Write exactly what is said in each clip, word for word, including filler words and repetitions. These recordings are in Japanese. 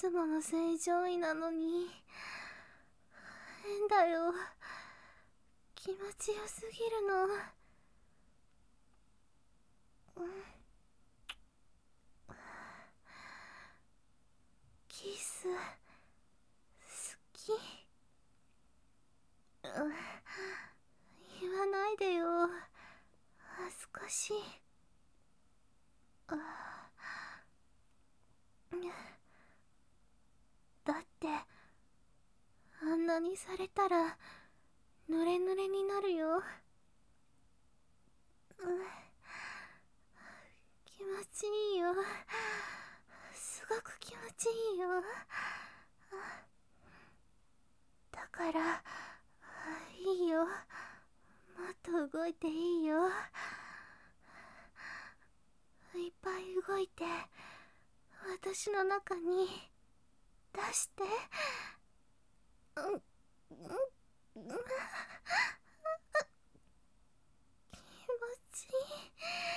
つもの正常位なのに変だよ。気持ちよすぎるの。うん、キス好き。うん、言わないでよ、恥ずかしい。あ、だってあんなにされたら濡れ濡れになるよ。うん、気持ちいいよ、すごく気持ちいいよ。だからいいよ、もっと動いていいよ。いっぱい動いて私の中に出して。うん、うん、気持ちいい。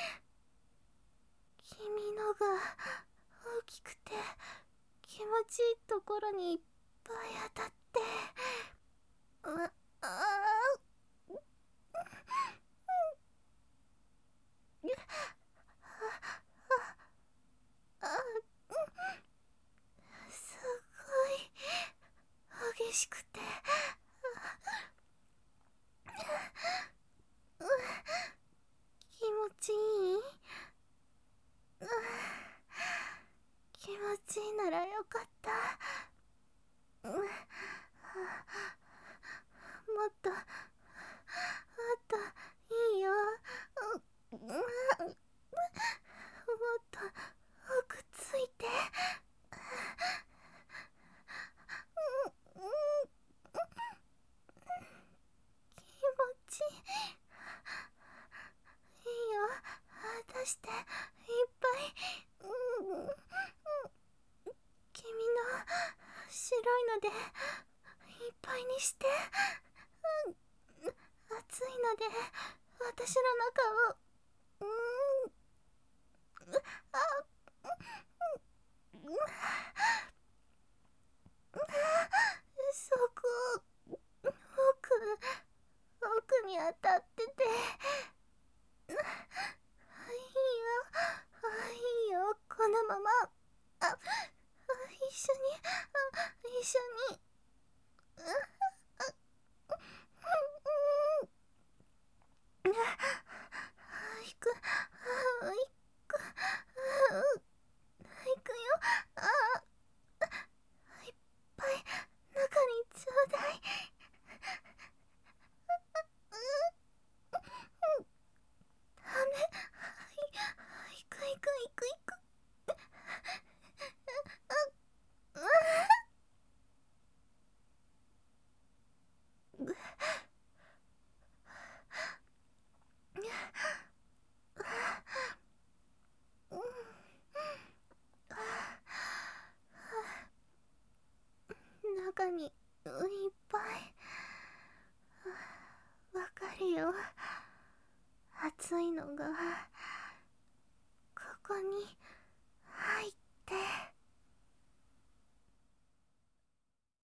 君のが大きくて気持ちいいところにいっぱい当たって、うああ、すごい激しくて、気持ちいい。気持ちいいならよかった。もっともっといいよ。もっと奥ついて。気持ちいいよ、出していっぱい。うん、君の白いのでいっぱいにして。うん、熱いので私の中を。うん、あ、うん、そこ奥奥に当たってて。いいよ、いいよ、このまま。あ、一緒に、一緒に。行く、行く、行くよ。あ、いっぱい中にちょうだい。ダメ、行く行く行く行く。中にいっぱい。わかるよ、熱いのがここに入って。